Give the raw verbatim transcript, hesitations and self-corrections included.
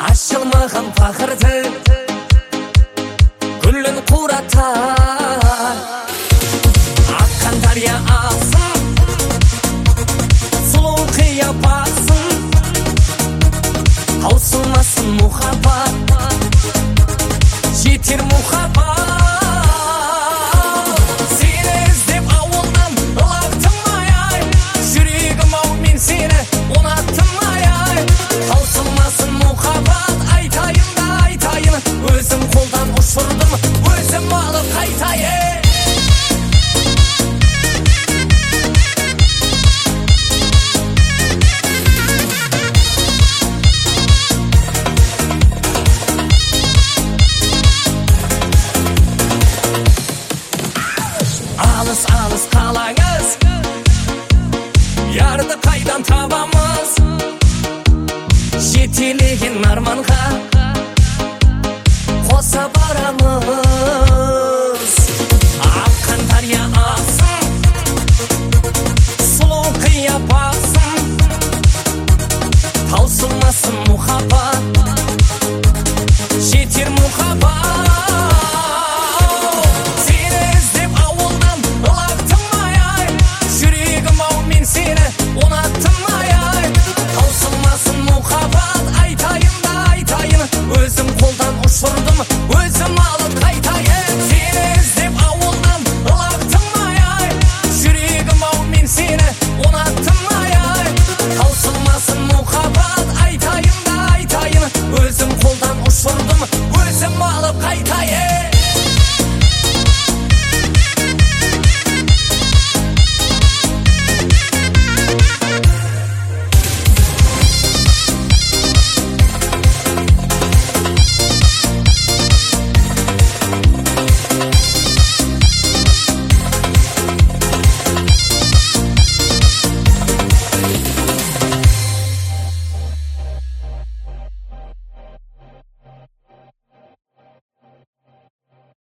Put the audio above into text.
ашылмаған пақырды гүлін қуратар. Аққан дария ағсын, сұлу қияпатсын, таусылмасын мұхаббат, жетер мұхаббат. Сені іздеп ауылдан лақтым ай-ай, жүрегім ау мен сені ұнаттым ай-ай. Таусылмасын мұхаббат, айтайын да айтайын, өзім қолдан ұшырдым, өзім алып қайтайын. Алыс-алыс қалаңыз, ярды қайдан табамыз, жетелеген арманға қоса барамыз. Аққан дария ағсын, сұлу қияпатсын, таусылмасын